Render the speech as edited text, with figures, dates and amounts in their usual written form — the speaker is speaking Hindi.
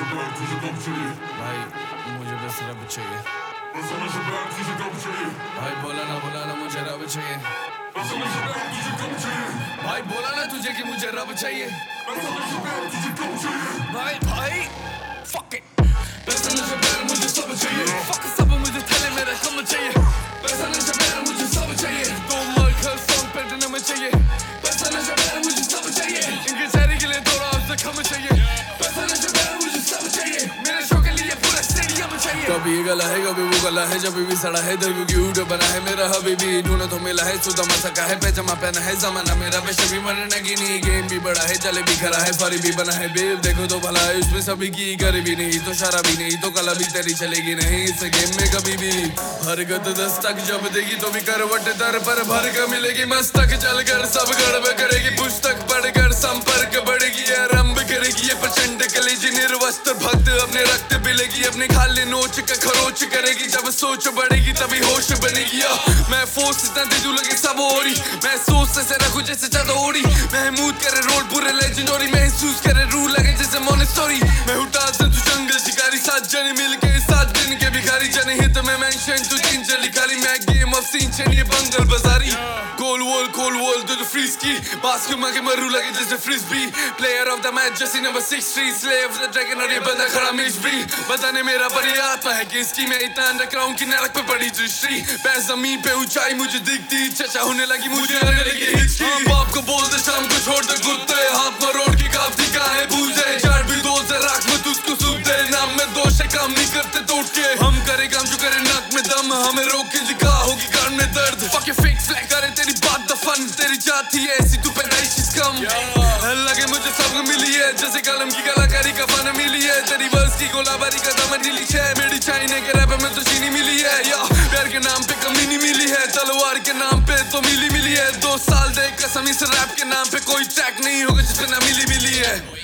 भाई मुझे बस रब चाहिए। भाई बोला ना मुझे रब चाहिए। भाई बोला ना तुझे कि मुझे रब चाहिए। भाई fuck it। पैसा नशा प्यार मुझे सब चाहिए। fuck सब मुझे थैले मेरा कम चाहिए। पैसा नशा प्यार मुझे सब चाहिए। दो मरकर सॉन्ग पे देने में चाहिए। पैसा नशा प्यार मुझे सब चाहिए। इनके चेहरे के लिए थोड़ा आपसे कम चाहिए। पैसा नशा प्यार मुझे सब चाहिए। मेरे शो के लिए पूरा स्टेडियम चाहिए। कभी ये गला है कभी वो गला है, जब भी सड़ा है दिल क्यूट बना है मेरा हबीबी। ढूंढे तो मिला है सुदामा सका है, पैजामा पहना है जमाना मेरा वैसे भी मरने की नहीं। गेम भी बड़ा है चले भी खरा है, फरी भी बना है बेब देखो तो भला है उसमें सभी की। गरीबी नहीं तो शराबी नहीं तो कला भी तेरी चलेगी नहीं इस गेम में कभी भी। हरकत दस्तक जब देगी तो भी करवट दर पर भर कर मिलेगी। मस्तक चलकर सब गड़बड़ करेगी, पुस्तक पढ़कर संपर्क बढ़ेगी। आरंभ करेगी ये प्रचंड कलेजी निर्वस्त्र भक्त अपने रक्त बिलेगी। अपने खाली नोच का खरोच करेगी, जब सोच बढ़ेगी तभी होश बनेगी। मैं फोर्स इतना दे दूं लगे सब ओरी, मैं सोच से रखूं जैसे चदोरी। महमूद करे रोल पूरे लेजेंडरी, महसूस करे रूह लगे जैसे मोनेस्टोरी। मैं उठा से तू जंगल शिकारी, 7 जने मिलके 7 दिन के भिखारी। जनहित में मेंशन तू तीन चली खाली, मैं गेम ऑफ सीन ये बंगल बाजारी। गोल वॉल तो फ्रीज की बास्केटबॉल के मरू लगे जैसे frisbee. Player of the match जैसी number 63, slave of the dragon और ये बंदा खड़ा मिस भी। बताने मेरा बड़ी आत्मा है कि इसकी मैं इतना अंडरग्राउंड की नरक पे पड़ी दृष्टि। पैर जमीन पे ऊंचाई मुझे दिखती, चचा होने लगी मुझे आने लगी हिचकी। बाप को बोल दे शाम को छोड़ दे कुत्ते, हाथ में रोड की काफी का है बूझे। चार भी दो से राख में तुझको सूख दे, नाम में दोष है काम नहीं करते तोड़ के। हम करे काम जो करे नाक में दम, हमें रोक के दिखा होगी कान में दर्द। fuck your fake flag करे तेरी बात दफन, तेरी जाती है ऐसी तू पैदाइश कम। लगे मुझे सब मिली है जैसे कलम की कलाकारी का फन मिली है। तेरी वर्स की गोलाबारी का दमन ढीली है, मेरी चाइने के रैप में तो चीनी मिली है। या प्यार के नाम पे कमी नहीं मिली है, तलवार के नाम पे तो मिली है। 2 साल दे कसम इस रैप के नाम पे कोई ट्रैक नहीं होगा जिसमें ना मिली है।